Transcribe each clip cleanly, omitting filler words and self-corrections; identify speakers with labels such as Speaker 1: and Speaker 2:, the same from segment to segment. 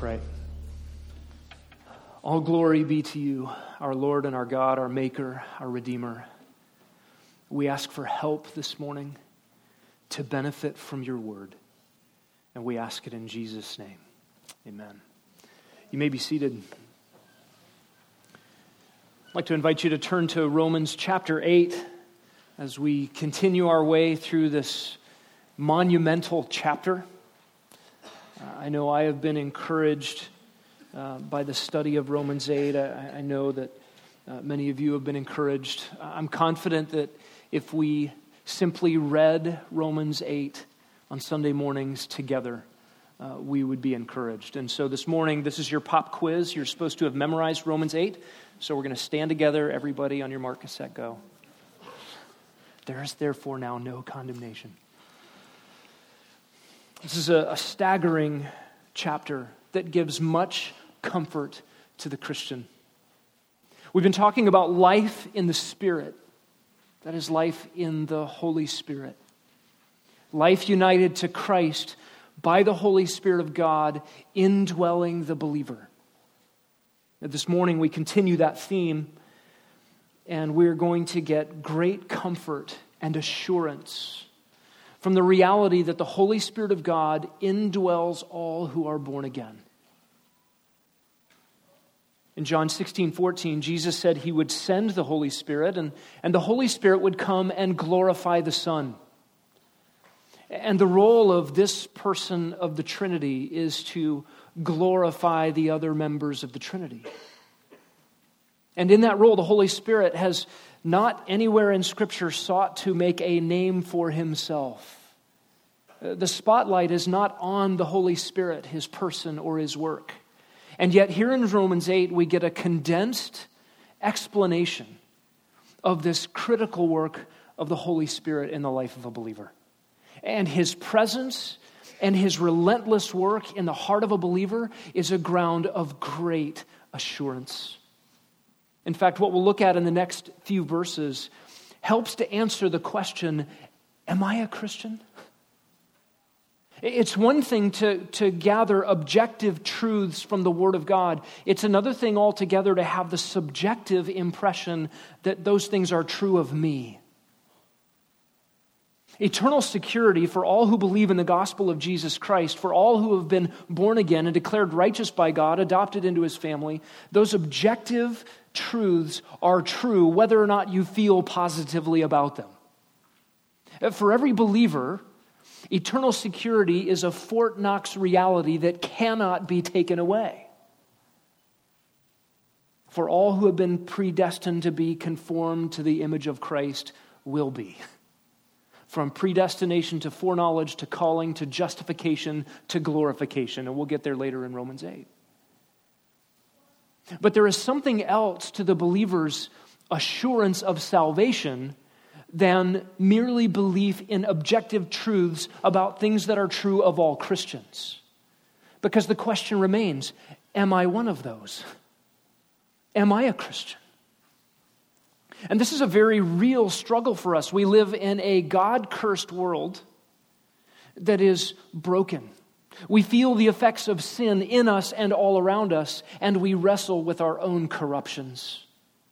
Speaker 1: pray. All glory be to you, our Lord and our God, our Maker, our Redeemer. We ask for help this morning to benefit from your word. And we ask it in Jesus' name. Amen. You may be seated. I'd like to invite you to turn to Romans chapter 8 as we continue our way through this monumental chapter. I know I have been encouraged by the study of Romans 8. I know that many of you have been encouraged. I'm confident that if we simply read Romans 8 on Sunday mornings together, we would be encouraged. And so this morning, this is your pop quiz. You're supposed to have memorized Romans 8. So we're going to stand together, everybody on your mark, set, go. There is therefore now no condemnation. This is a staggering chapter that gives much comfort to the Christian. We've been talking about life in the Spirit. That is life in the Holy Spirit. Life united to Christ by the Holy Spirit of God, indwelling the believer. This morning we continue that theme, and we're going to get great comfort and assurance from the reality that the Holy Spirit of God indwells all who are born again. In John 16:14, Jesus said he would send the Holy Spirit, and the Holy Spirit would come and glorify the Son. And the role of this person of the Trinity is to glorify the other members of the Trinity. And in that role, the Holy Spirit has not anywhere in Scripture sought to make a name for himself. The spotlight is not on the Holy Spirit, his person, or his work. And yet here in Romans 8, we get a condensed explanation of this critical work of the Holy Spirit in the life of a believer. And his presence and his relentless work in the heart of a believer is a ground of great assurance. In fact, what we'll look at in the next few verses helps to answer the question, am I a Christian? It's one thing to gather objective truths from the Word of God. It's another thing altogether to have the subjective impression that those things are true of me. Eternal security for all who believe in the gospel of Jesus Christ, for all who have been born again and declared righteous by God, adopted into his family, those objective truths are true whether or not you feel positively about them. For every believer, eternal security is a Fort Knox reality that cannot be taken away. For all who have been predestined to be conformed to the image of Christ will be. From predestination to foreknowledge to calling to justification to glorification. And we'll get there later in Romans 8. But there is something else to the believer's assurance of salvation than merely belief in objective truths about things that are true of all Christians. Because the question remains, am I one of those? Am I a Christian? And this is a very real struggle for us. We live in a God-cursed world that is broken. We feel the effects of sin in us and all around us, and we wrestle with our own corruptions.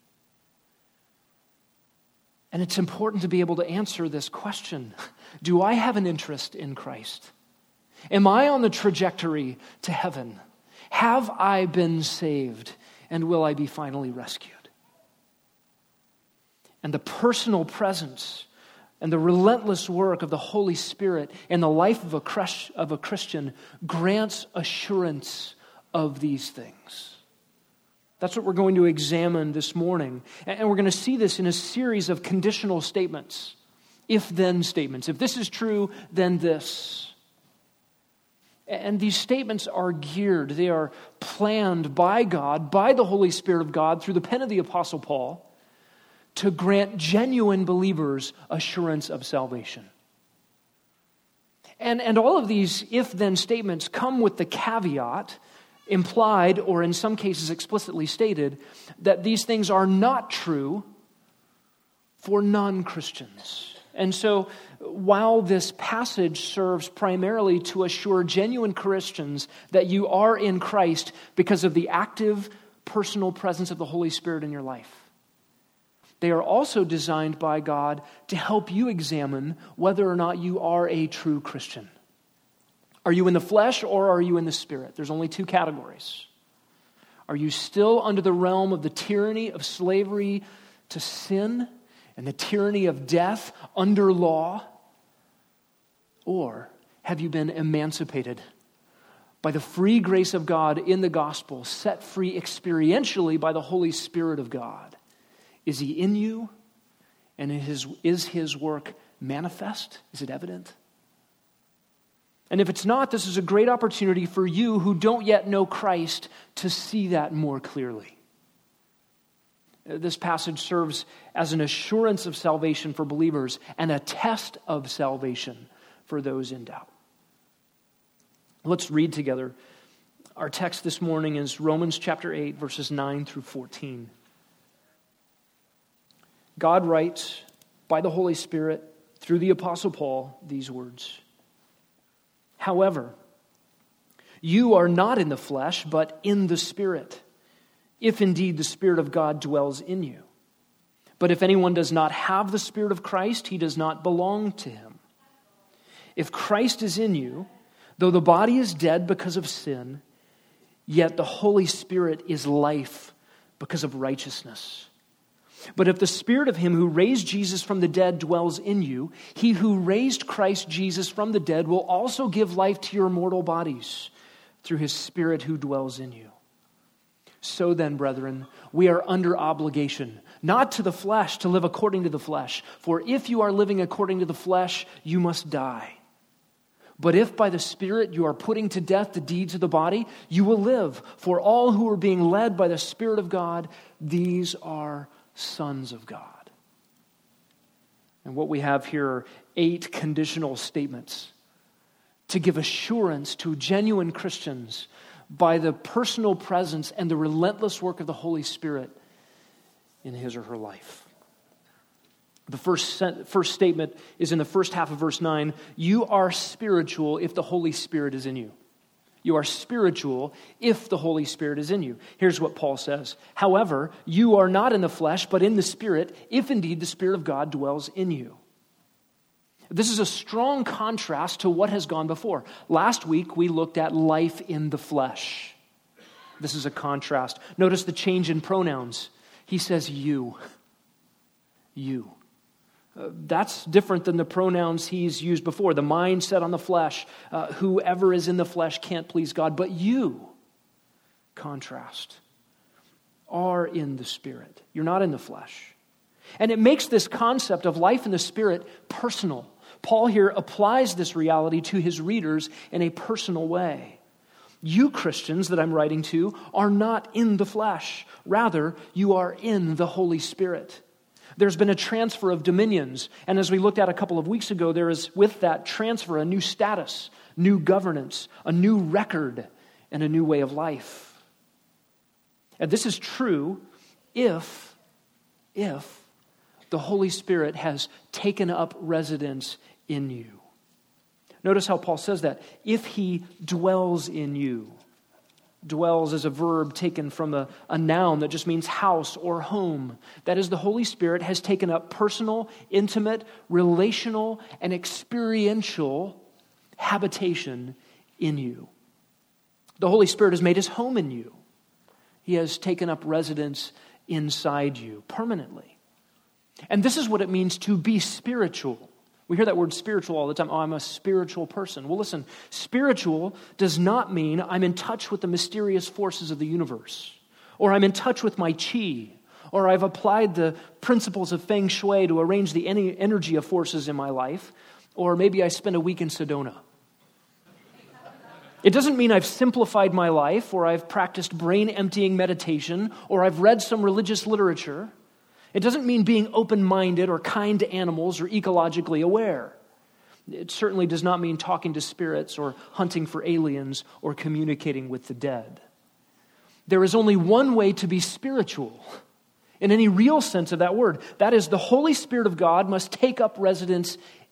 Speaker 1: And it's important to be able to answer this question. Do I have an interest in Christ? Am I on the trajectory to heaven? Have I been saved? And will I be finally rescued? And the personal presence and the relentless work of the Holy Spirit in the life of a Christian grants assurance of these things. That's what we're going to examine this morning. And we're going to see this in a series of conditional statements. If-then statements. If this is true, then this. And these statements are geared, they are planned by God, by the Holy Spirit of God, through the pen of the Apostle Paul, to grant genuine believers assurance of salvation. And all of these if-then statements come with the caveat, implied or in some cases explicitly stated, that these things are not true for non-Christians. And so while this passage serves primarily to assure genuine Christians that you are in Christ because of the active, personal presence of the Holy Spirit in your life, they are also designed by God to help you examine whether or not you are a true Christian. Are you in the flesh or are you in the Spirit? There's only two categories. Are you still under the realm of the tyranny of slavery to sin and the tyranny of death under law? Or have you been emancipated by the free grace of God in the gospel, set free experientially by the Holy Spirit of God? Is He in you? And is His work manifest? Is it evident? And if it's not, this is a great opportunity for you who don't yet know Christ to see that more clearly. This passage serves as an assurance of salvation for believers and a test of salvation for those in doubt. Let's read together. Our text this morning is Romans chapter 8, verses 9 through 14. God writes by the Holy Spirit through the Apostle Paul these words. However, you are not in the flesh, but in the Spirit, if indeed the Spirit of God dwells in you. But if anyone does not have the Spirit of Christ, he does not belong to Him. If Christ is in you, though the body is dead because of sin, yet the Holy Spirit is life because of righteousness. But if the Spirit of Him who raised Jesus from the dead dwells in you, He who raised Christ Jesus from the dead will also give life to your mortal bodies through His Spirit who dwells in you. So then, brethren, we are under obligation, not to the flesh, to live according to the flesh. For if you are living according to the flesh, you must die. But if by the Spirit you are putting to death the deeds of the body, you will live. For all who are being led by the Spirit of God, these are sons of God. And what we have here are 8 conditional statements to give assurance to genuine Christians by the personal presence and the relentless work of the Holy Spirit in his or her life. The first statement is in the first half of verse 9. You are spiritual if the Holy Spirit is in you. You are spiritual if the Holy Spirit is in you. Here's what Paul says. However, you are not in the flesh, but in the Spirit, if indeed the Spirit of God dwells in you. This is a strong contrast to what has gone before. Last week, we looked at life in the flesh. This is a contrast. Notice the change in pronouns. He says you. You. That's different than the pronouns he's used before. The mind set on the flesh. Whoever is in the flesh can't please God. But you, contrast, are in the Spirit. You're not in the flesh. And it makes this concept of life in the Spirit personal. Paul here applies this reality to his readers in a personal way. You Christians that I'm writing to are not in the flesh. Rather, you are in the Holy Spirit. There's been a transfer of dominions, and as we looked at a couple of weeks ago, there is with that transfer a new status, new governance, a new record, and a new way of life. And this is true if the Holy Spirit has taken up residence in you. Notice how Paul says that. If He dwells in you. Dwells is a verb taken from a noun that just means house or home. That is, the Holy Spirit has taken up personal, intimate, relational, and experiential habitation in you. The Holy Spirit has made His home in you. He has taken up residence inside you permanently. And this is what it means to be spiritual. We hear that word spiritual all the time. Oh, I'm a spiritual person. Well, listen, spiritual does not mean I'm in touch with the mysterious forces of the universe, or I'm in touch with my chi, or I've applied the principles of feng shui to arrange the energy of forces in my life, or maybe I spend a week in Sedona. It doesn't mean I've simplified my life, or I've practiced brain-emptying meditation, or I've read some religious literature. It doesn't mean being open-minded or kind to animals or ecologically aware. It certainly does not mean talking to spirits or hunting for aliens or communicating with the dead. There is only one way to be spiritual in any real sense of that word. That is, the Holy Spirit of God must take up residence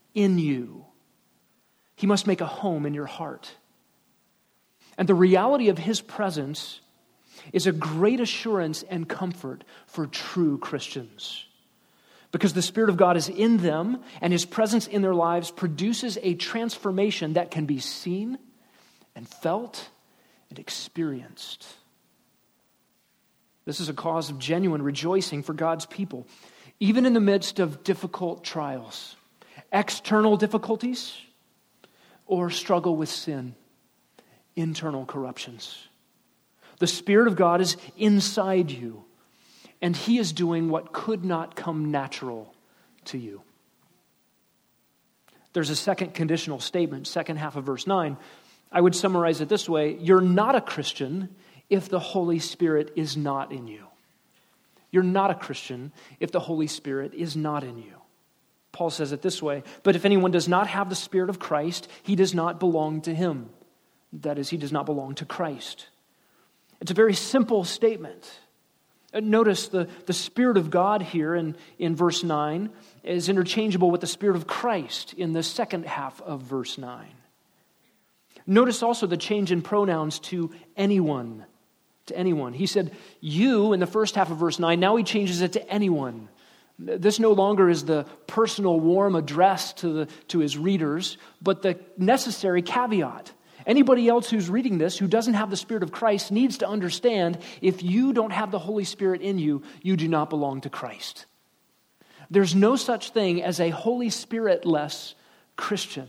Speaker 1: in you. He must make a home in your heart. And the reality of his presence is a great assurance and comfort for true Christians. Because the Spirit of God is in them, and his presence in their lives produces a transformation that can be seen and felt and experienced. This is a cause of genuine rejoicing for God's people, even in the midst of difficult trials, external difficulties, or struggle with sin, internal corruptions. The Spirit of God is inside you, and he is doing what could not come natural to you. There's a second conditional statement, second half of verse 9. I would summarize it this way: you're not a Christian if the Holy Spirit is not in you. You're not a Christian if the Holy Spirit is not in you. Paul says it this way: but if anyone does not have the Spirit of Christ, he does not belong to him. That is, he does not belong to Christ. It's a very simple statement. Notice the Spirit of God here in verse 9 is interchangeable with the Spirit of Christ in the second half of verse 9. Notice also the change in pronouns to anyone. To anyone. He said you in the first half of verse 9. Now he changes it to anyone. This no longer is the personal warm address to his readers, but the necessary caveat. Anybody else who's reading this who doesn't have the Spirit of Christ needs to understand, if you don't have the Holy Spirit in you, you do not belong to Christ. There's no such thing as a Holy Spirit-less Christian.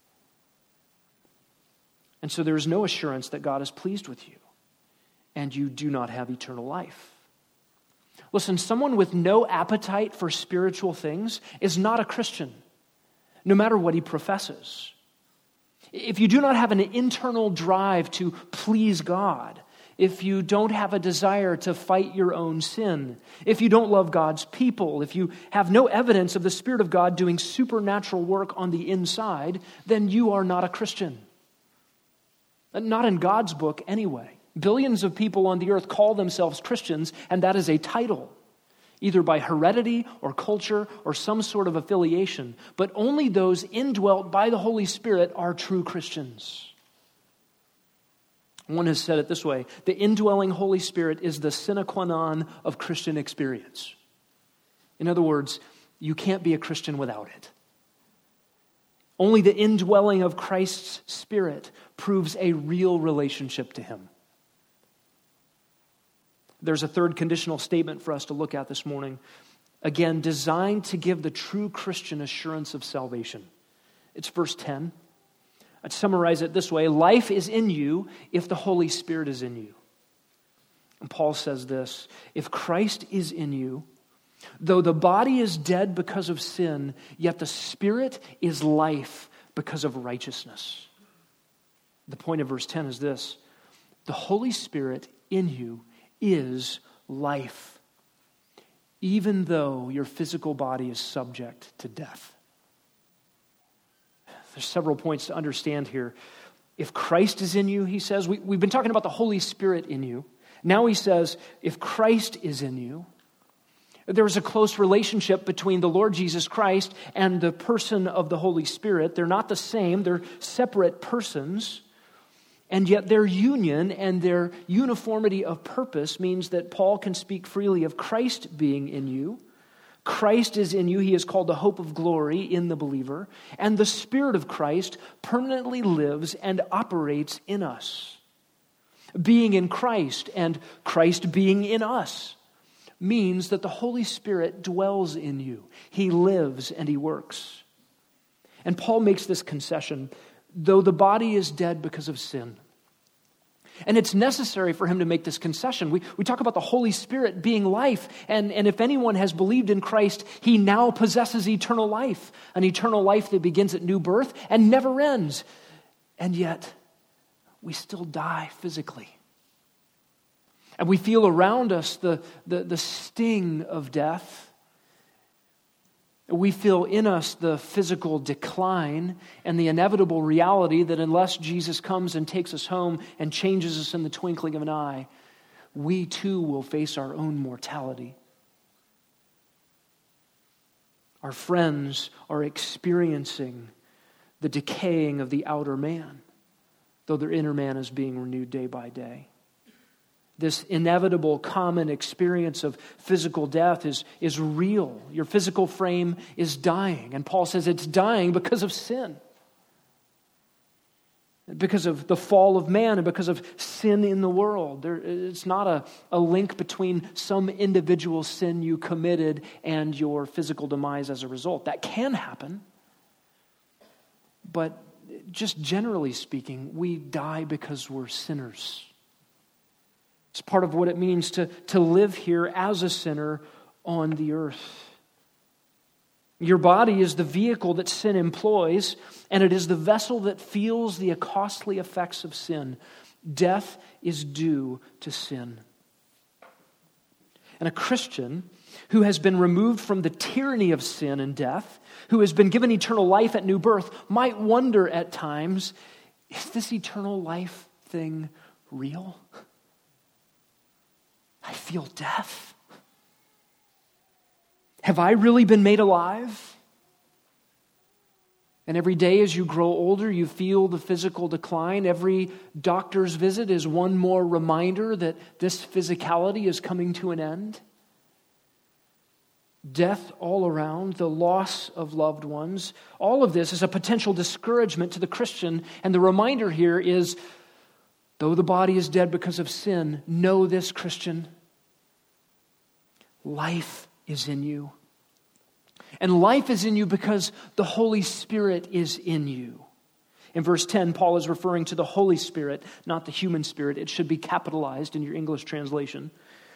Speaker 1: And so there is no assurance that God is pleased with you, and you do not have eternal life. Listen, someone with no appetite for spiritual things is not a Christian, no matter what he professes. If you do not have an internal drive to please God, if you don't have a desire to fight your own sin, if you don't love God's people, if you have no evidence of the Spirit of God doing supernatural work on the inside, then you are not a Christian. Not in God's book anyway. Billions of people on the earth call themselves Christians, and that is a title, either by heredity or culture or some sort of affiliation. But only those indwelt by the Holy Spirit are true Christians. One has said it this way: the indwelling Holy Spirit is the sine qua non of Christian experience. In other words, you can't be a Christian without it. Only the indwelling of Christ's Spirit proves a real relationship to him. There's a third conditional statement for us to look at this morning. Again, designed to give the true Christian assurance of salvation. It's verse 10. I'd summarize it this way: life is in you if the Holy Spirit is in you. And Paul says this: if Christ is in you, though the body is dead because of sin, yet the Spirit is life because of righteousness. The point of verse 10 is this: the Holy Spirit in you is life, even though your physical body is subject to death. There's several points to understand here. If Christ is in you, he says, we've been talking about the Holy Spirit in you. Now he says, if Christ is in you, there's a close relationship between the Lord Jesus Christ and the person of the Holy Spirit. They're not the same, they're separate persons. And yet their union and their uniformity of purpose means that Paul can speak freely of Christ being in you. Christ is in you. He is called the hope of glory in the believer. And the Spirit of Christ permanently lives and operates in us. Being in Christ and Christ being in us means that the Holy Spirit dwells in you. He lives and he works. And Paul makes this concession: though the body is dead because of sin. And it's necessary for him to make this concession. We talk about the Holy Spirit being life, and if anyone has believed in Christ, he now possesses eternal life, an eternal life that begins at new birth and never ends. And yet, we still die physically. And we feel around us the sting of death. We feel in us the physical decline and the inevitable reality that unless Jesus comes and takes us home and changes us in the twinkling of an eye, we too will face our own mortality. Our friends are experiencing the decaying of the outer man, though their inner man is being renewed day by day. This inevitable common experience of physical death is real. Your physical frame is dying. And Paul says it's dying because of sin. Because of the fall of man and because of sin in the world. It's not a link between some individual sin you committed and your physical demise as a result. That can happen. But just generally speaking, we die because we're sinners. It's part of what it means to live here as a sinner on the earth. Your body is the vehicle that sin employs, and it is the vessel that feels the costly effects of sin. Death is due to sin. And a Christian who has been removed from the tyranny of sin and death, who has been given eternal life at new birth, might wonder at times, is this eternal life thing real? I feel death. Have I really been made alive? And every day as you grow older, you feel the physical decline. Every doctor's visit is one more reminder that this physicality is coming to an end. Death all around, the loss of loved ones. All of this is a potential discouragement to the Christian. And the reminder here is, though the body is dead because of sin, know this, Christian, life is in you. And life is in you because the Holy Spirit is in you. In verse 10, Paul is referring to the Holy Spirit, not the human spirit. It should be capitalized in your English translation.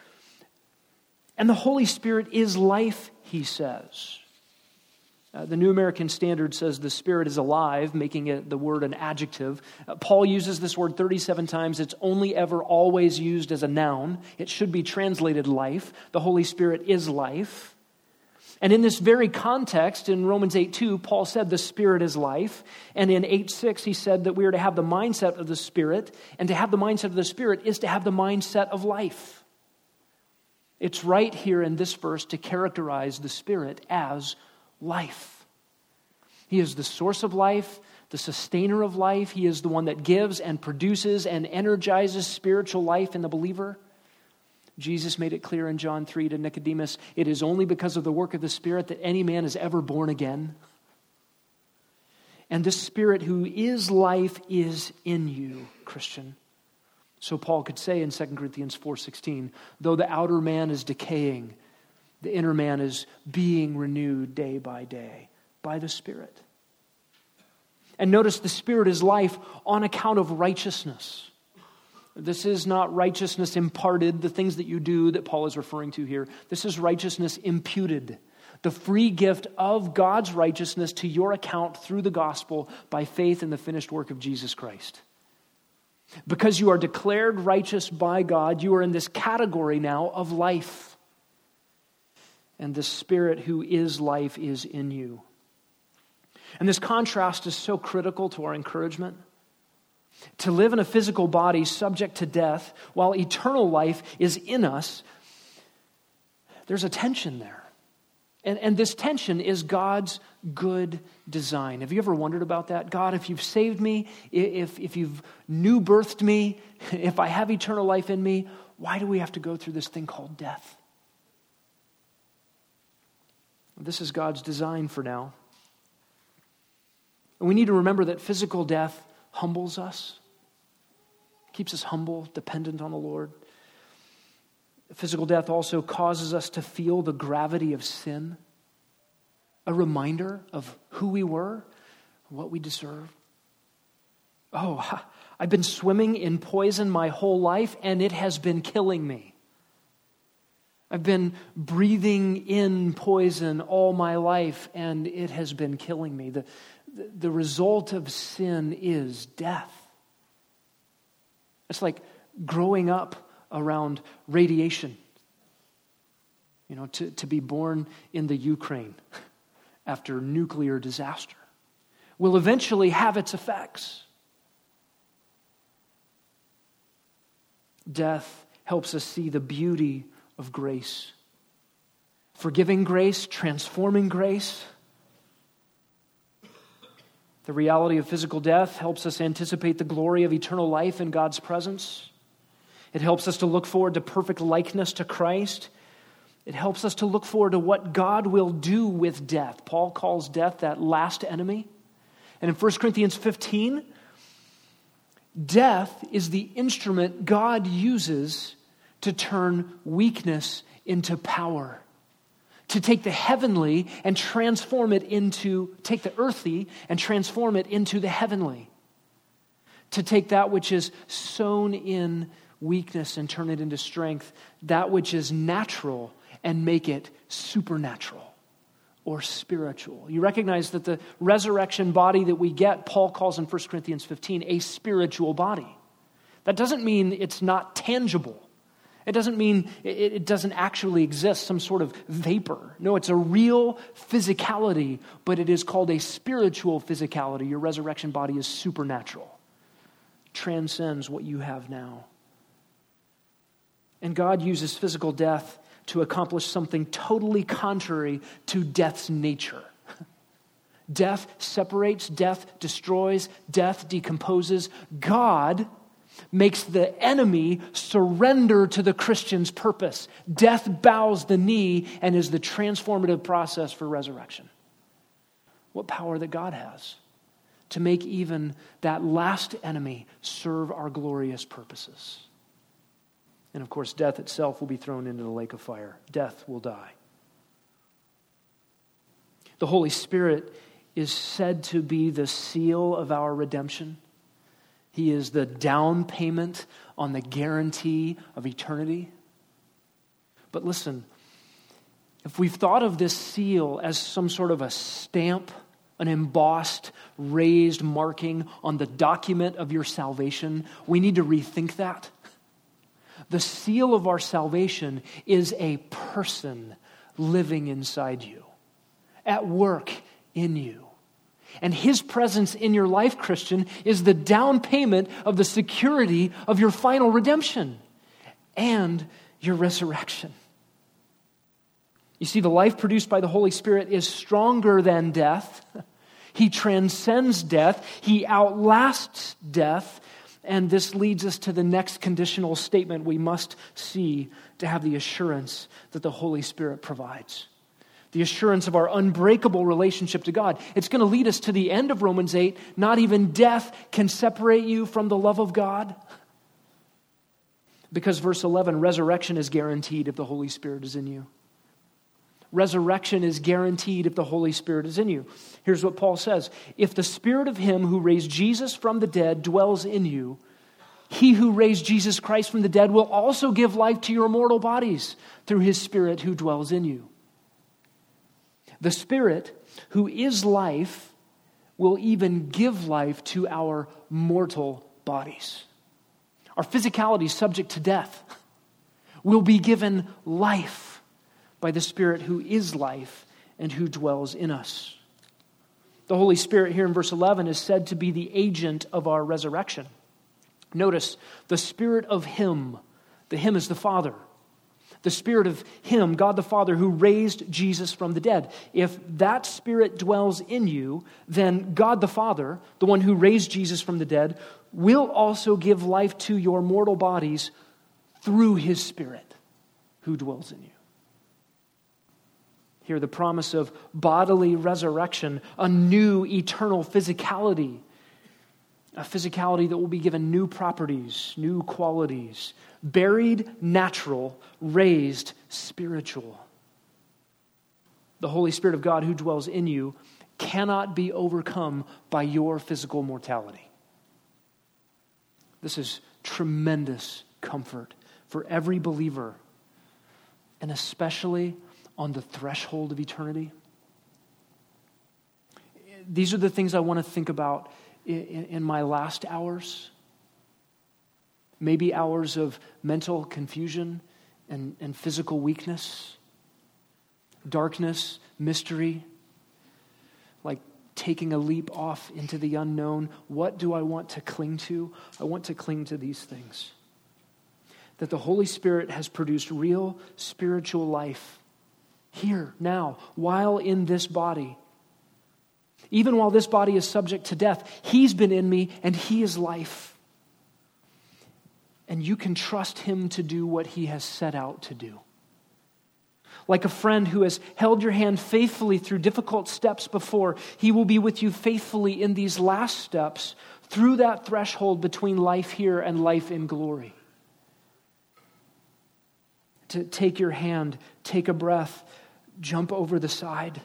Speaker 1: And the Holy Spirit is life, he says. The New American Standard says the Spirit is alive, making it the word an adjective. Paul uses this word 37 times. It's only ever always used as a noun. It should be translated life. The Holy Spirit is life. And in this very context, in Romans 8:2, Paul said the Spirit is life. And in 8:6, he said that we are to have the mindset of the Spirit. And to have the mindset of the Spirit is to have the mindset of life. It's right here in this verse to characterize the Spirit as life. He is the source of life, the sustainer of life. He is the one that gives and produces and energizes spiritual life in the believer. Jesus made it clear in John 3 to Nicodemus, it is only because of the work of the Spirit that any man is ever born again. And this Spirit who is life is in you, Christian. So Paul could say in 2 Corinthians 4:16, though the outer man is decaying, the inner man is being renewed day by day by the Spirit. And notice the Spirit is life on account of righteousness. This is not righteousness imparted, the things that you do that Paul is referring to here. This is righteousness imputed. The free gift of God's righteousness to your account through the gospel by faith in the finished work of Jesus Christ. Because you are declared righteous by God, you are in this category now of life. And the Spirit who is life is in you. And this contrast is so critical to our encouragement. To live in a physical body subject to death while eternal life is in us, there's a tension there. And this tension is God's good design. Have you ever wondered about that? God, if you've saved me, if you've new birthed me, if I have eternal life in me, why do we have to go through this thing called death? This is God's design for now. And we need to remember that physical death humbles us, keeps us humble, dependent on the Lord. Physical death also causes us to feel the gravity of sin, a reminder of who we were, what we deserve. Oh, I've been swimming in poison my whole life, and it has been killing me. I've been breathing in poison all my life, and it has been killing me. The result of sin is death. It's like growing up around radiation. You know, to be born in the Ukraine after nuclear disaster will eventually have its effects. Death helps us see the beauty of grace. forgiving grace, transforming grace. The reality of physical death helps us anticipate the glory of eternal life in God's presence. It helps us to look forward to perfect likeness to Christ. It helps us to look forward to what God will do with death. Paul calls death that last enemy. And in 1 Corinthians 15, death is the instrument God uses to turn weakness into power, to take the heavenly and transform it into, take the earthly and transform it into the heavenly, to take that which is sown in weakness and turn it into strength, that which is natural and make it supernatural or spiritual. You recognize that the resurrection body that we get, Paul calls in 1 Corinthians 15, a spiritual body. That doesn't mean it's not tangible. It doesn't mean it doesn't actually exist, some sort of vapor. No, it's a real physicality, but it is called a spiritual physicality. Your resurrection body is supernatural, transcends what you have now. And God uses physical death to accomplish something totally contrary to death's nature. Death separates, death destroys, death decomposes. God makes the enemy surrender to the Christian's purpose. Death bows the knee and is the transformative process for resurrection. What power that God has to make even that last enemy serve our glorious purposes. And of course, death itself will be thrown into the lake of fire. Death will die. The Holy Spirit is said to be the seal of our redemption. He is the down payment on the guarantee of eternity. But listen, if we've thought of this seal as some sort of a stamp, an embossed, raised marking on the document of your salvation, we need to rethink that. The seal of our salvation is a person living inside you, at work in you. And his presence in your life, Christian, is the down payment of the security of your final redemption and your resurrection. You see, the life produced by the Holy Spirit is stronger than death. He transcends death. He outlasts death. And this leads us to the next conditional statement we must see to have the assurance that the Holy Spirit provides. The assurance of our unbreakable relationship to God. It's going to lead us to the end of Romans 8. Not even death can separate you from the love of God. Because verse 11, resurrection is guaranteed if the Holy Spirit is in you. Resurrection is guaranteed if the Holy Spirit is in you. Here's what Paul says. If the Spirit of him who raised Jesus from the dead dwells in you, he who raised Jesus Christ from the dead will also give life to your mortal bodies through his Spirit who dwells in you. The Spirit who is life will even give life to our mortal bodies. Our physicality is subject to death. Will be given life by the Spirit who is life and who dwells in us. The Holy Spirit here in verse 11 is said to be the agent of our resurrection. Notice, the Spirit of him, the him is the Father. The Spirit of him, God the Father, who raised Jesus from the dead. If that Spirit dwells in you, then God the Father, the one who raised Jesus from the dead, will also give life to your mortal bodies through his Spirit who dwells in you. Here, the promise of bodily resurrection, a new eternal physicality, a physicality that will be given new properties, new qualities, buried natural, raised spiritual. The Holy Spirit of God who dwells in you cannot be overcome by your physical mortality. This is tremendous comfort for every believer, and especially on the threshold of eternity. These are the things I want to think about in my last hours. Maybe hours of mental confusion and physical weakness, darkness, mystery, like taking a leap off into the unknown. What do I want to cling to? I want to cling to these things. That the Holy Spirit has produced real spiritual life here, now, while in this body. Even while this body is subject to death, he's been in me and he is life. And you can trust him to do what he has set out to do. Like a friend who has held your hand faithfully through difficult steps before, he will be with you faithfully in these last steps through that threshold between life here and life in glory. To take your hand, take a breath, jump over the side.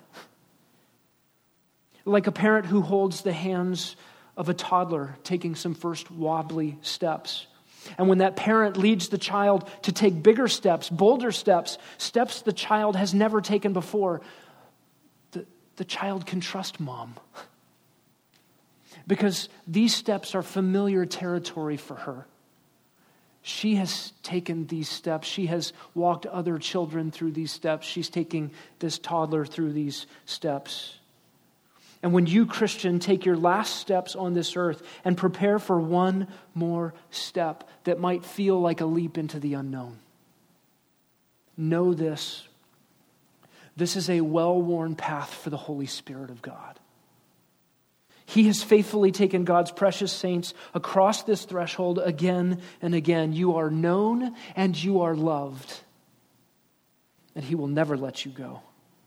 Speaker 1: Like a parent who holds the hands of a toddler taking some first wobbly steps. And when that parent leads the child to take bigger steps, bolder steps, steps the child has never taken before, the child can trust mom. Because these steps are familiar territory for her. She has taken these steps. She has walked other children through these steps. She's taking this toddler through these steps. And when you, Christian, take your last steps on this earth and prepare for one more step that might feel like a leap into the unknown, know this. This is a well-worn path for the Holy Spirit of God. He has faithfully taken God's precious saints across this threshold again and again. You are known and you are loved. And he will never let you go.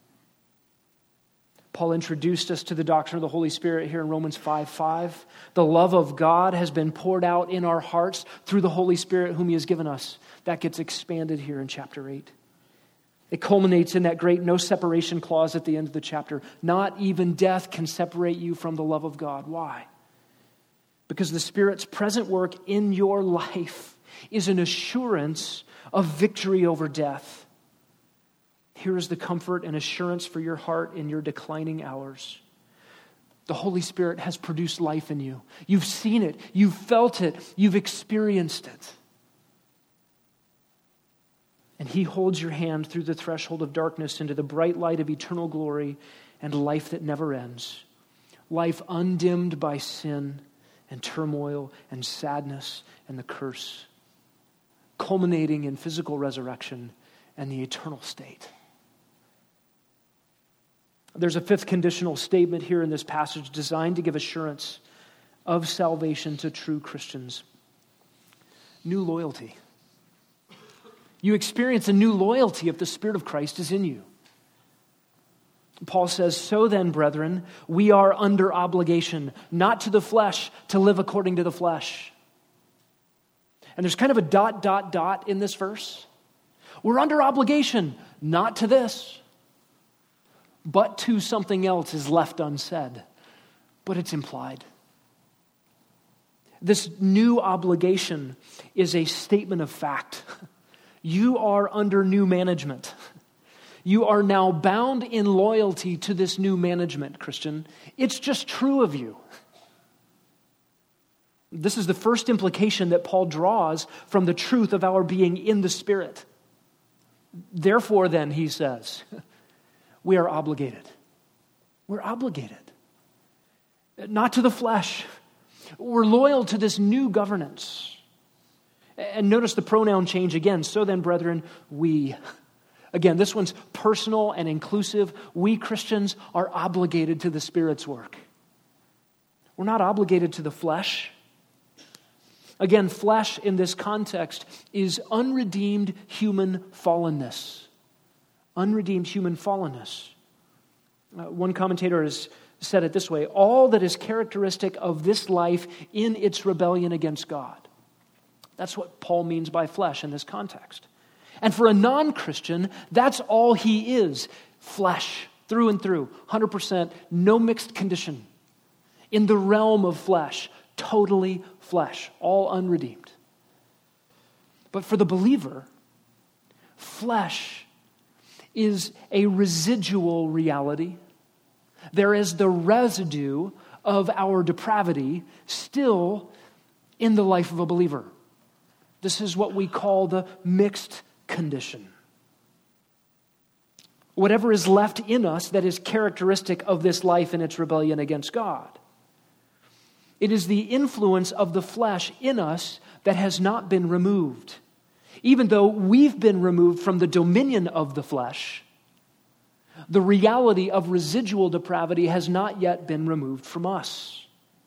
Speaker 1: Paul introduced us to the doctrine of the Holy Spirit here in Romans 5:5. The love of God has been poured out in our hearts through the Holy Spirit whom he has given us. That gets expanded here in chapter 8. It culminates in that great no separation clause at the end of the chapter. Not even death can separate you from the love of God. Why? Because the Spirit's present work in your life is an assurance of victory over death. Here is the comfort and assurance for your heart in your declining hours. The Holy Spirit has produced life in you. You've seen it. You've felt it. You've experienced it. And he holds your hand through the threshold of darkness into the bright light of eternal glory and life that never ends. Life undimmed by sin and turmoil and sadness and the curse, culminating in physical resurrection and the eternal state. There's a fifth conditional statement here in this passage designed to give assurance of salvation to true Christians. New loyalty. You experience a new loyalty if the Spirit of Christ is in you. Paul says, so then, brethren, we are under obligation, not to the flesh, to live according to the flesh. And there's kind of a ... in this verse. We're under obligation, not to this, but to something else is left unsaid, but it's implied. This new obligation is a statement of fact. You are under new management. You are now bound in loyalty to this new management, Christian. It's just true of you. This is the first implication that Paul draws from the truth of our being in the Spirit. Therefore, then, he says, we are obligated. We're obligated. Not to the flesh. We're loyal to this new governance. And notice the pronoun change again. So then, brethren, we. Again, this one's personal and inclusive. We Christians are obligated to the Spirit's work. We're not obligated to the flesh. Again, flesh in this context is unredeemed human fallenness. Unredeemed human fallenness. One commentator has said it this way: all that is characteristic of this life in its rebellion against God. That's what Paul means by flesh in this context. And for a non-Christian, that's all he is. Flesh, through and through, 100%, no mixed condition. In the realm of flesh, totally flesh, all unredeemed. But for the believer, flesh is a residual reality. There is the residue of our depravity still in the life of a believer. This is what we call the mixed condition. Whatever is left in us that is characteristic of this life and its rebellion against God. It is the influence of the flesh in us that has not been removed. Even though we've been removed from the dominion of the flesh, The reality of residual depravity has not yet been removed from us.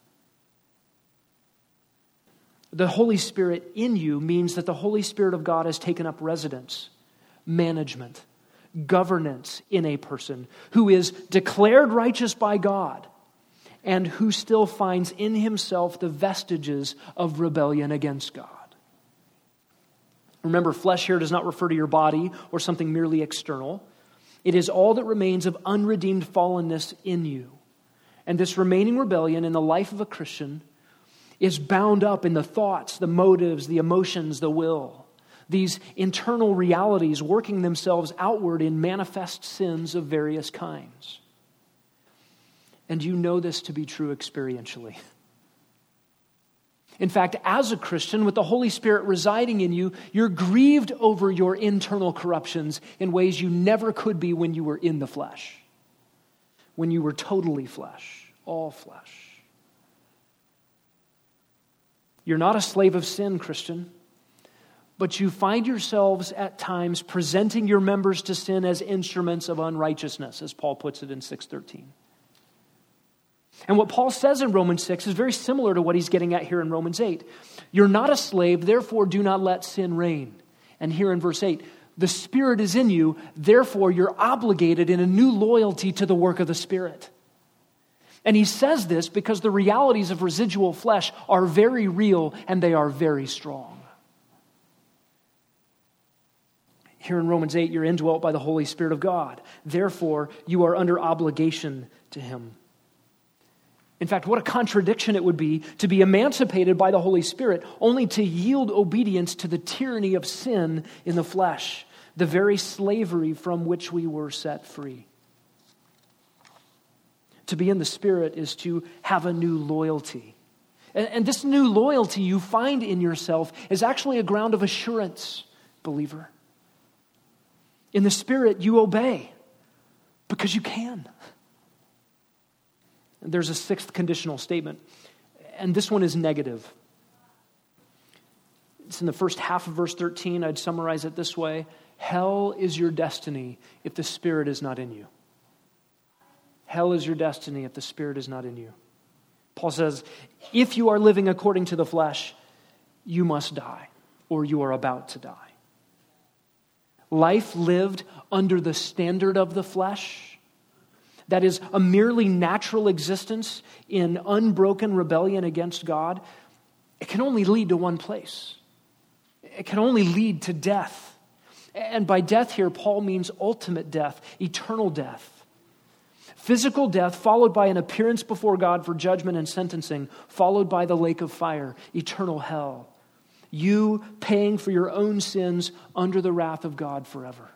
Speaker 1: The Holy Spirit in you means that the Holy Spirit of God has taken up residence, management, governance in a person who is declared righteous by God and who still finds in himself the vestiges of rebellion against God. Remember, flesh here does not refer to your body or something merely external. It is all that remains of unredeemed fallenness in you. And this remaining rebellion in the life of a Christian is bound up in the thoughts, the motives, the emotions, the will. These internal realities working themselves outward in manifest sins of various kinds. And you know this to be true experientially. In fact, as a Christian, with the Holy Spirit residing in you, you're grieved over your internal corruptions in ways you never could be when you were in the flesh. When you were totally flesh, all flesh. You're not a slave of sin, Christian, but you find yourselves at times presenting your members to sin as instruments of unrighteousness, as Paul puts it in 6:13. And what Paul says in Romans 6 is very similar to what he's getting at here in Romans 8. You're not a slave, therefore do not let sin reign. And here in verse 8, the Spirit is in you, therefore you're obligated in a new loyalty to the work of the Spirit. And he says this because the realities of residual flesh are very real and they are very strong. Here in Romans 8, you're indwelt by the Holy Spirit of God. Therefore, you are under obligation to Him. In fact, what a contradiction it would be to be emancipated by the Holy Spirit only to yield obedience to the tyranny of sin in the flesh, the very slavery from which we were set free. To be in the Spirit is to have a new loyalty. And this new loyalty you find in yourself is actually a ground of assurance, believer. In the Spirit, you obey because you can. There's a sixth conditional statement, and this one is negative. It's in the first half of verse 13. I'd summarize it this way. Hell is your destiny if the Spirit is not in you. Hell is your destiny if the Spirit is not in you. Paul says, if you are living according to the flesh, you must die, or you are about to die. Life lived under the standard of the flesh, that is a merely natural existence in unbroken rebellion against God, it can only lead to one place. It can only lead to death. And by death here, Paul means ultimate death, eternal death. Physical death followed by an appearance before God for judgment and sentencing, followed by the lake of fire, eternal hell. You paying for your own sins under the wrath of God forever.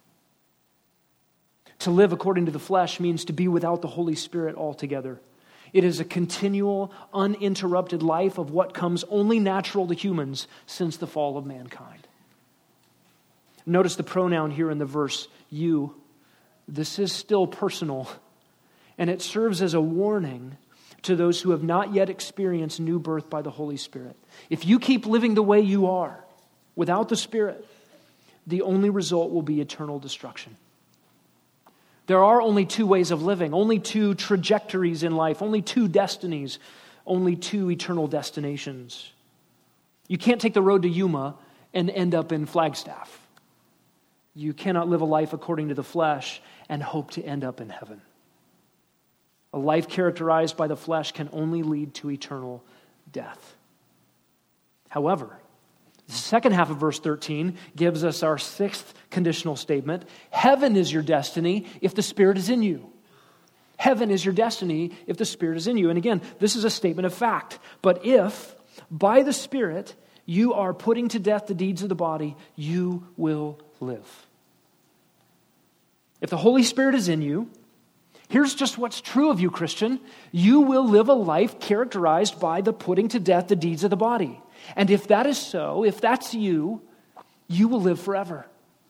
Speaker 1: To live according to the flesh means to be without the Holy Spirit altogether. It is a continual, uninterrupted life of what comes only natural to humans since the fall of mankind. Notice the pronoun here in the verse, you. This is still personal, and it serves as a warning to those who have not yet experienced new birth by the Holy Spirit. If you keep living the way you are, without the Spirit, the only result will be eternal destruction. There are only two ways of living, only two trajectories in life, only two destinies, only two eternal destinations. You can't take the road to Yuma and end up in Flagstaff. You cannot live a life according to the flesh and hope to end up in heaven. A life characterized by the flesh can only lead to eternal death. However, the second half of verse 13 gives us our sixth conditional statement. Heaven is your destiny if the Spirit is in you. Heaven is your destiny if the Spirit is in you. And again, this is a statement of fact. But if, by the Spirit, you are putting to death the deeds of the body, you will live. If the Holy Spirit is in you, here's just what's true of you, Christian. You will live a life characterized by the putting to death the deeds of the body. And if that is so, if that's you, you will live forever.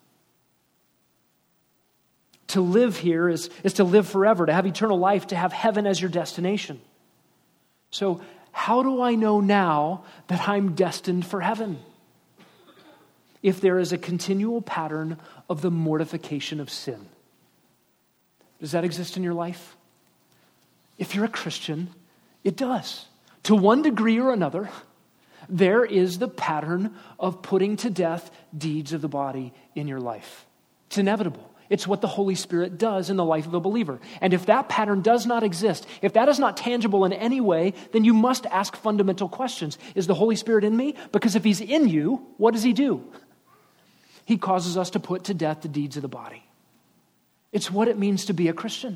Speaker 1: To live here is to live forever, to have eternal life, to have heaven as your destination. So how do I know now that I'm destined for heaven? If there is a continual pattern of the mortification of sin. Does that exist in your life? If you're a Christian, it does. To one degree or another, there is the pattern of putting to death deeds of the body in your life. It's inevitable. It's what the Holy Spirit does in the life of a believer. And if that pattern does not exist, if that is not tangible in any way, then you must ask fundamental questions. Is the Holy Spirit in me? Because if he's in you, what does he do? He causes us to put to death the deeds of the body. It's what it means to be a Christian.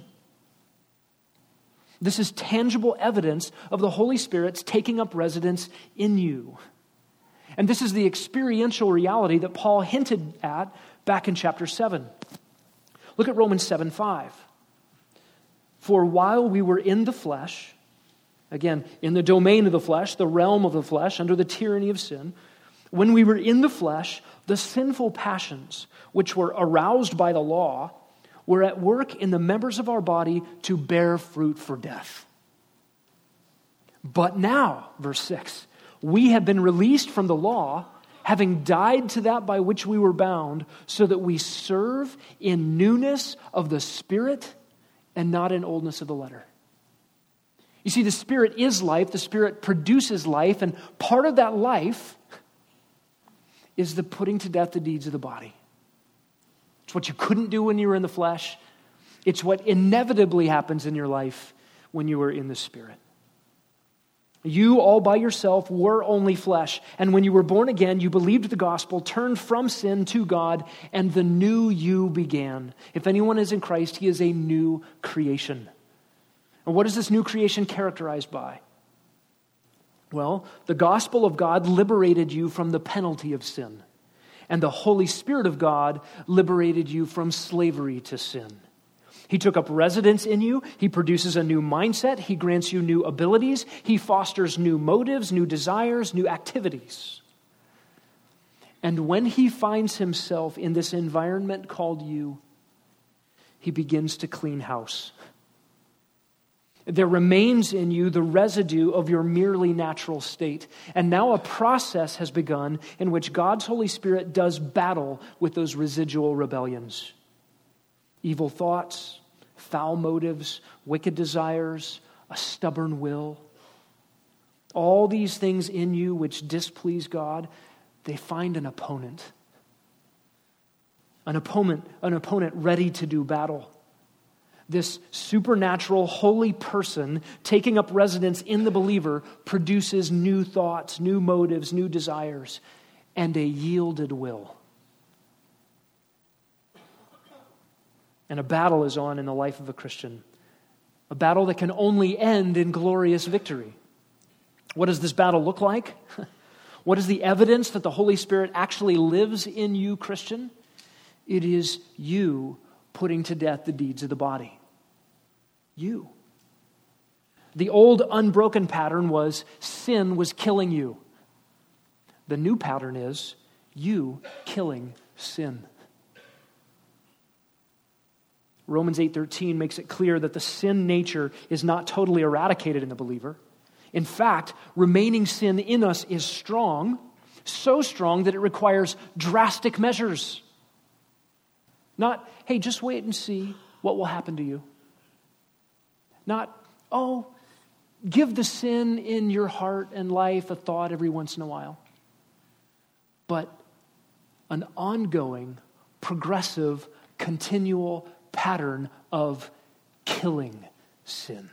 Speaker 1: This is tangible evidence of the Holy Spirit's taking up residence in you. And this is the experiential reality that Paul hinted at back in chapter 7. Look at Romans 7:5. For while we were in the flesh, again, in the domain of the flesh, the realm of the flesh, under the tyranny of sin, when we were in the flesh, the sinful passions, which were aroused by the law, were at work in the members of our body to bear fruit for death. But now, verse 6, we have been released from the law, having died to that by which we were bound, so that we serve in newness of the Spirit and not in oldness of the letter. You see, the Spirit is life, the Spirit produces life, and part of that life is the putting to death the deeds of the body. It's what you couldn't do when you were in the flesh. It's what inevitably happens in your life when you were in the Spirit. You all by yourself were only flesh. And when you were born again, you believed the gospel, turned from sin to God, and the new you began. If anyone is in Christ, he is a new creation. And what is this new creation characterized by? Well, the gospel of God liberated you from the penalty of sin. And the Holy Spirit of God liberated you from slavery to sin. He took up residence in you. He produces a new mindset. He grants you new abilities. He fosters new motives, new desires, new activities. And when he finds himself in this environment called you, he begins to clean house. There remains in you the residue of your merely natural state. And now a process has begun in which God's Holy Spirit does battle with those residual rebellions. Evil thoughts, foul motives, wicked desires, a stubborn will. All these things in you which displease God, they find an opponent. An opponent ready to do battle. This supernatural, holy person taking up residence in the believer produces new thoughts, new motives, new desires, and a yielded will. And a battle is on in the life of a Christian. A battle that can only end in glorious victory. What does this battle look like? What is the evidence that the Holy Spirit actually lives in you, Christian? It is you putting to death the deeds of the body. You. The old unbroken pattern was sin was killing you. The new pattern is you killing sin. Romans 8:13 makes it clear that the sin nature is not totally eradicated in the believer. In fact, remaining sin in us is strong, so strong that it requires drastic measures. Not, hey, just wait and see what will happen to you. Not, give the sin in your heart and life a thought every once in a while. But an ongoing, progressive, continual pattern of killing sin.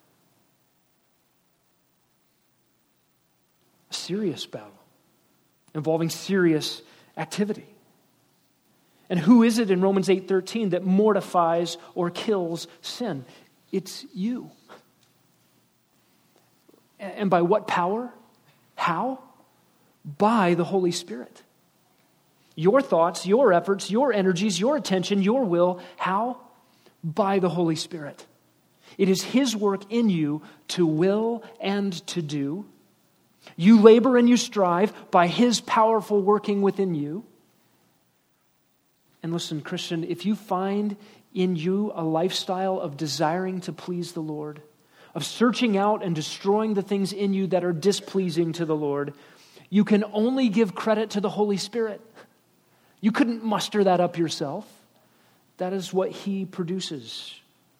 Speaker 1: A serious battle involving serious activity. And who is it in Romans 8:13 that mortifies or kills sin? It's you. And by what power? How? By the Holy Spirit. Your thoughts, your efforts, your energies, your attention, your will. How? By the Holy Spirit. It is His work in you to will and to do. You labor and you strive by His powerful working within you. And listen, Christian, if you find in you a lifestyle of desiring to please the Lord, of searching out and destroying the things in you that are displeasing to the Lord, you can only give credit to the Holy Spirit. You couldn't muster that up yourself. That is what He produces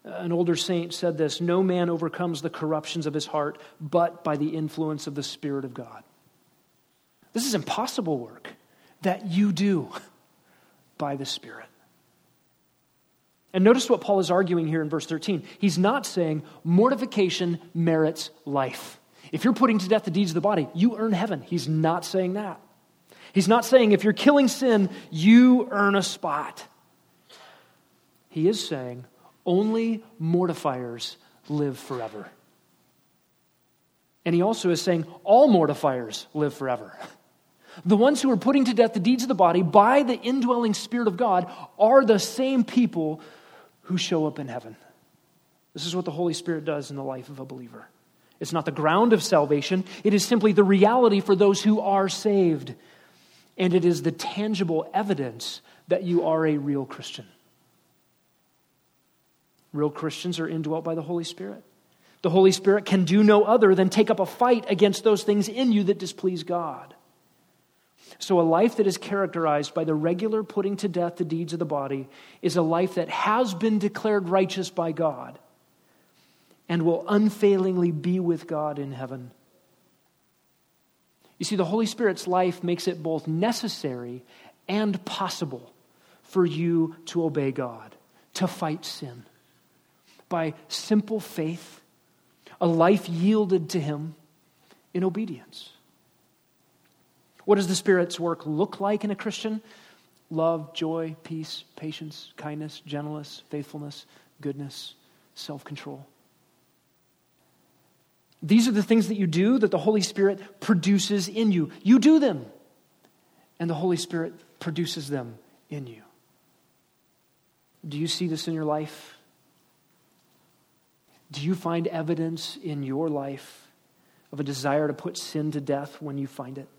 Speaker 1: An older saint said this: "No man overcomes the corruptions of his heart but by the influence of the Spirit of God." This is impossible work that you do by the Spirit. And notice what Paul is arguing here in verse 13. He's not saying mortification merits life. If you're putting to death the deeds of the body, you earn heaven. He's not saying that. He's not saying if you're killing sin, you earn a spot. He is saying only mortifiers live forever. And he also is saying all mortifiers live forever. The ones who are putting to death the deeds of the body by the indwelling Spirit of God are the same people who show up in heaven. This is what the Holy Spirit does in the life of a believer. It's not the ground of salvation. It is simply the reality for those who are saved. And it is the tangible evidence that you are a real Christian. Real Christians are indwelt by the Holy Spirit. The Holy Spirit can do no other than take up a fight against those things in you that displease God. So a life that is characterized by the regular putting to death the deeds of the body is a life that has been declared righteous by God and will unfailingly be with God in heaven. You see, the Holy Spirit's life makes it both necessary and possible for you to obey God, to fight sin. By simple faith, a life yielded to Him in obedience. What does the Spirit's work look like in a Christian? Love, joy, peace, patience, kindness, gentleness, faithfulness, goodness, self-control. These are the things that you do that the Holy Spirit produces in you. You do them, and the Holy Spirit produces them in you. Do you see this in your life? Do you find evidence in your life of a desire to put sin to death when you find it?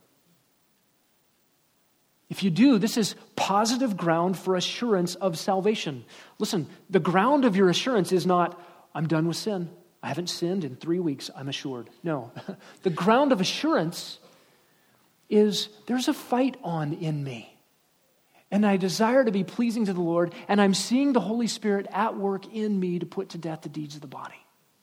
Speaker 1: If you do, this is positive ground for assurance of salvation. Listen, the ground of your assurance is not, I'm done with sin. I haven't sinned in 3 weeks. I'm assured. No. The ground of assurance is there's a fight on in me. And I desire to be pleasing to the Lord, and I'm seeing the Holy Spirit at work in me to put to death the deeds of the body.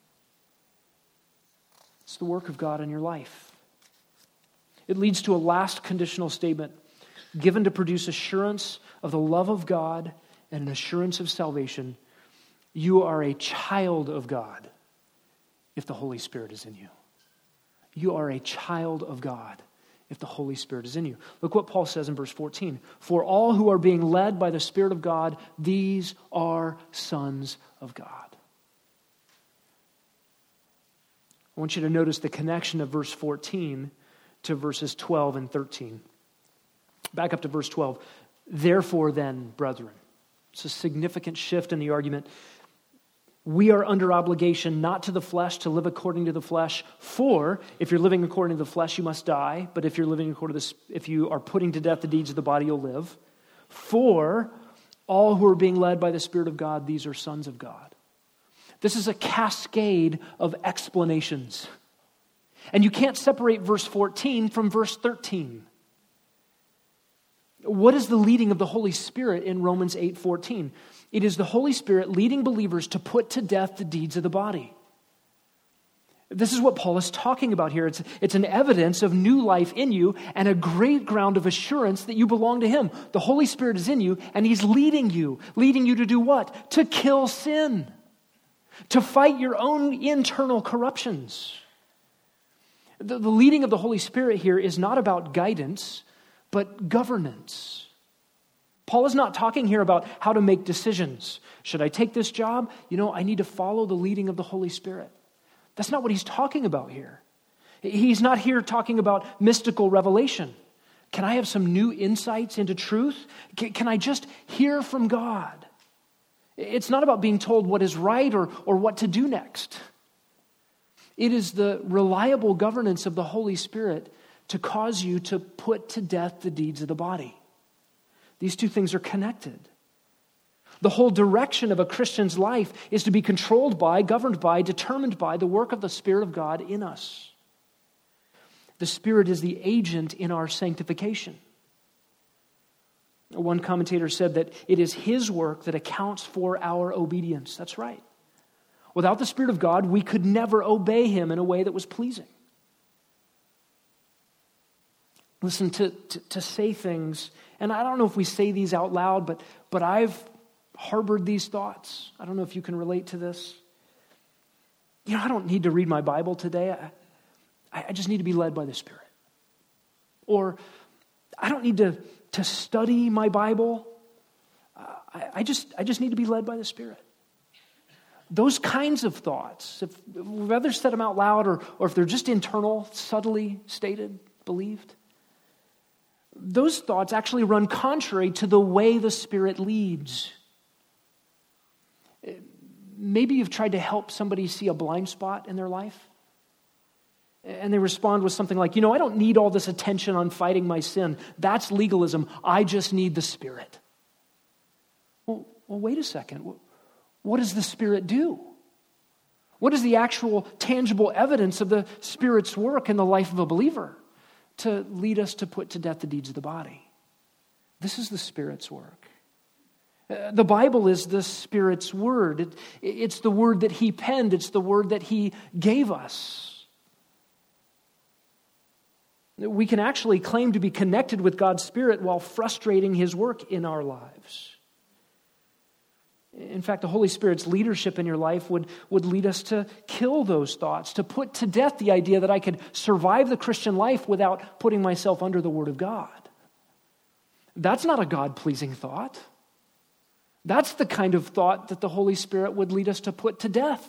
Speaker 1: It's the work of God in your life. It leads to a last conditional statement given to produce assurance of the love of God and an assurance of salvation. You are a child of God if the Holy Spirit is in you. You are a child of God if the Holy Spirit is in you. Look what Paul says in verse 14. For all who are being led by the Spirit of God, these are sons of God. I want you to notice the connection of verse 14 to verses 12 and 13. Back up to verse 12. Therefore then, brethren. It's a significant shift in the argument. We are under obligation not to the flesh to live according to the flesh. For if you're living according to the flesh, you must die. But if you're living according to if you are putting to death the deeds of the body, you'll live. For all who are being led by the Spirit of God, these are sons of God. This is a cascade of explanations. And you can't separate verse 14 from verse 13. What is the leading of the Holy Spirit in Romans 8:14? It is the Holy Spirit leading believers to put to death the deeds of the body. This is what Paul is talking about here. It's an evidence of new life in you and a great ground of assurance that you belong to Him. The Holy Spirit is in you and He's leading you to do what? To kill sin, to fight your own internal corruptions. The leading of the Holy Spirit here is not about guidance, but governance. Paul is not talking here about how to make decisions. Should I take this job? I need to follow the leading of the Holy Spirit. That's not what he's talking about here. He's not here talking about mystical revelation. Can I have some new insights into truth? Can I just hear from God? It's not about being told what is right or what to do next. It is the reliable governance of the Holy Spirit to cause you to put to death the deeds of the body. These two things are connected. The whole direction of a Christian's life is to be controlled by, governed by, determined by the work of the Spirit of God in us. The Spirit is the agent in our sanctification. One commentator said that it is His work that accounts for our obedience. That's right. Without the Spirit of God, we could never obey him in a way that was pleasing. Listen, to say things, and I don't know if we say these out loud, but I've harbored these thoughts. I don't know if you can relate to this. I don't need to read my Bible today. I just need to be led by the Spirit. Or I don't need to study my Bible. I just need to be led by the Spirit. Those kinds of thoughts, if we've either said them out loud or if they're just internal, subtly stated, believed, those thoughts actually run contrary to the way the Spirit leads. Maybe you've tried to help somebody see a blind spot in their life, and they respond with something like, I don't need all this attention on fighting my sin. That's legalism. I just need the Spirit. Well, wait a second. What does the Spirit do? What is the actual tangible evidence of the Spirit's work in the life of a believer to lead us to put to death the deeds of the body? This is the Spirit's work. The Bible is the Spirit's word. It's the word that he penned. It's the word that he gave us. We can actually claim to be connected with God's Spirit while frustrating his work in our lives. In fact, the Holy Spirit's leadership in your life would lead us to kill those thoughts, to put to death the idea that I could survive the Christian life without putting myself under the Word of God. That's not a God-pleasing thought. That's the kind of thought that the Holy Spirit would lead us to put to death.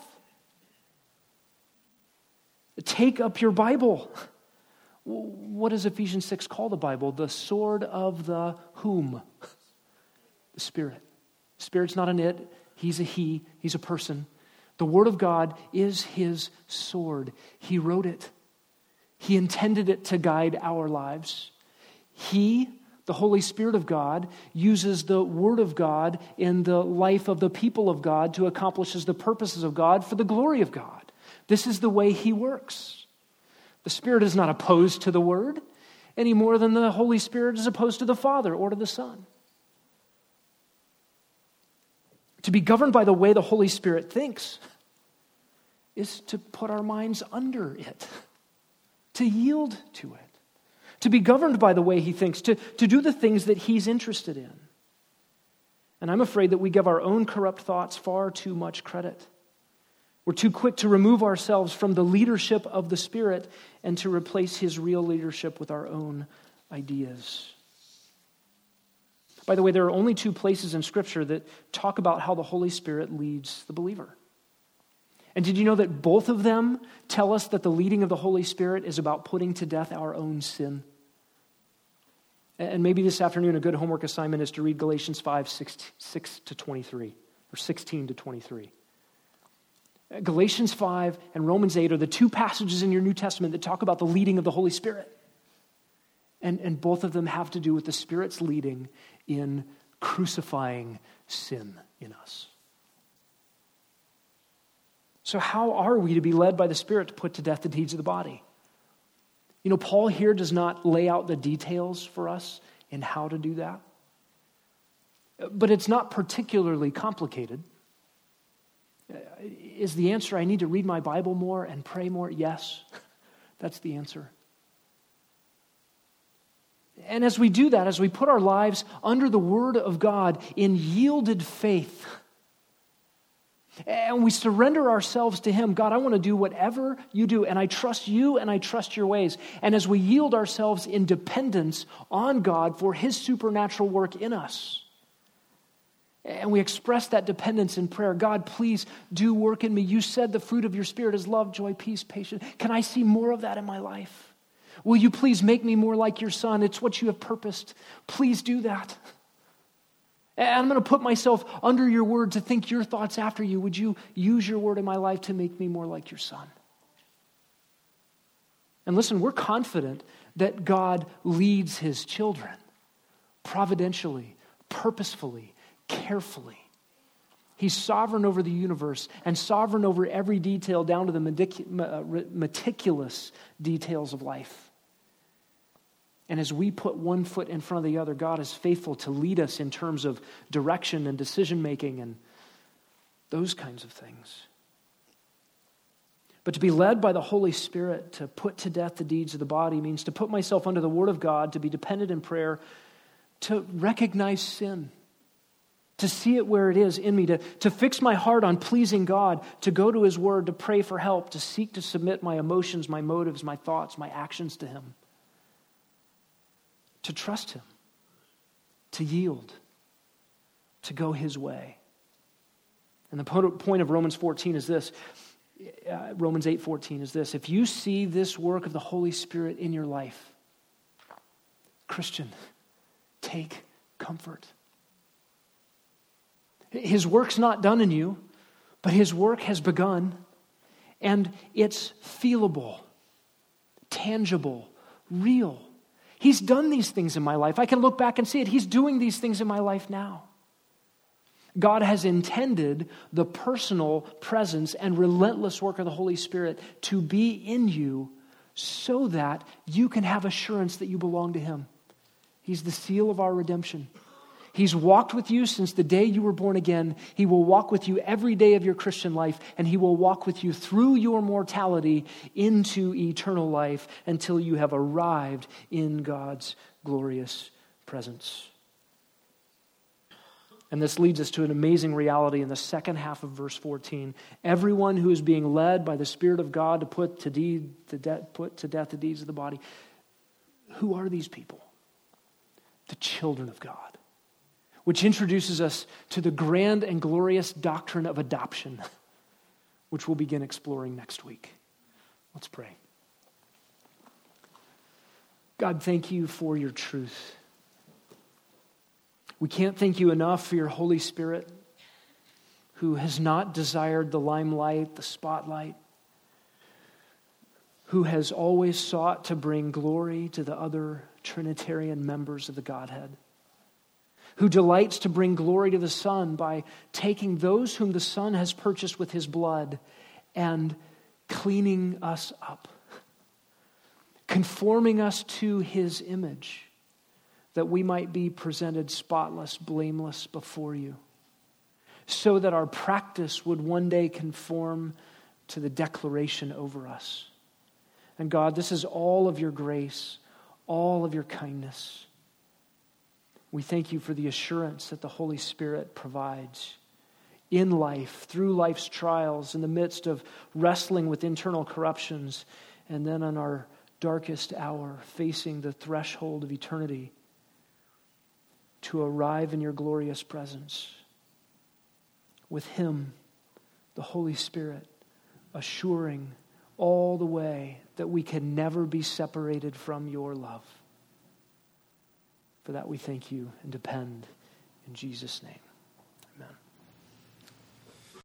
Speaker 1: Take up your Bible. What does Ephesians 6 call the Bible? The sword of the whom? The Spirit. Spirit's not an it, he's a he, he's a person. The Word of God is his sword. He wrote it. He intended it to guide our lives. He, the Holy Spirit of God, uses the Word of God in the life of the people of God to accomplish the purposes of God for the glory of God. This is the way he works. The Spirit is not opposed to the Word any more than the Holy Spirit is opposed to the Father or to the Son. To be governed by the way the Holy Spirit thinks is to put our minds under it, to yield to it, to be governed by the way he thinks, to do the things that he's interested in. And I'm afraid that we give our own corrupt thoughts far too much credit. We're too quick to remove ourselves from the leadership of the Spirit and to replace his real leadership with our own ideas. By the way, there are only two places in Scripture that talk about how the Holy Spirit leads the believer. And did you know that both of them tell us that the leading of the Holy Spirit is about putting to death our own sin? And maybe this afternoon a good homework assignment is to read Galatians 5, 6 to 23, or 16 to 23. Galatians 5 and Romans 8 are the two passages in your New Testament that talk about the leading of the Holy Spirit. And both of them have to do with the Spirit's leading in crucifying sin in us. So how are we to be led by the Spirit to put to death the deeds of the body? Paul here does not lay out the details for us in how to do that. But it's not particularly complicated. Is the answer I need to read my Bible more and pray more? Yes, that's the answer. And as we do that, as we put our lives under the Word of God in yielded faith, and we surrender ourselves to him, God, I want to do whatever you do, and I trust you and I trust your ways. And as we yield ourselves in dependence on God for his supernatural work in us, and we express that dependence in prayer, God, please do work in me. You said the fruit of your Spirit is love, joy, peace, patience. Can I see more of that in my life? Will you please make me more like your Son? It's what you have purposed. Please do that. And I'm going to put myself under your word to think your thoughts after you. Would you use your word in my life to make me more like your Son? And listen, we're confident that God leads his children providentially, purposefully, carefully. He's sovereign over the universe and sovereign over every detail down to the meticulous details of life. And as we put one foot in front of the other, God is faithful to lead us in terms of direction and decision-making and those kinds of things. But to be led by the Holy Spirit to put to death the deeds of the body means to put myself under the Word of God, to be dependent in prayer, to recognize sin, to see it where it is in me, to fix my heart on pleasing God, to go to His Word, to pray for help, to seek to submit my emotions, my motives, my thoughts, my actions to Him, to trust Him, to yield, to go His way. And the point of Romans 14 is this. Romans 8:14 is this. If you see this work of the Holy Spirit in your life, Christian, take comfort. His work's not done in you, but His work has begun, and it's feelable, tangible, real. He's done these things in my life. I can look back and see it. He's doing these things in my life now. God has intended the personal presence and relentless work of the Holy Spirit to be in you so that you can have assurance that you belong to Him. He's the seal of our redemption. He's walked with you since the day you were born again. He will walk with you every day of your Christian life, and He will walk with you through your mortality into eternal life until you have arrived in God's glorious presence. And this leads us to an amazing reality in the second half of verse 14. Everyone who is being led by the Spirit of God to put to death the deeds of the body. Who are these people? The children of God. Which introduces us to the grand and glorious doctrine of adoption, which we'll begin exploring next week. Let's pray. God, thank you for your truth. We can't thank you enough for your Holy Spirit, who has not desired the limelight, the spotlight, who has always sought to bring glory to the other Trinitarian members of the Godhead, who delights to bring glory to the Son by taking those whom the Son has purchased with His blood and cleaning us up, conforming us to His image, that we might be presented spotless, blameless before you, so that our practice would one day conform to the declaration over us. And God, this is all of your grace, all of your kindness. We thank you for the assurance that the Holy Spirit provides in life, through life's trials, in the midst of wrestling with internal corruptions, and then on our darkest hour, facing the threshold of eternity, to arrive in your glorious presence with Him, the Holy Spirit, assuring all the way that we can never be separated from your love. For that we thank you and depend in Jesus' name.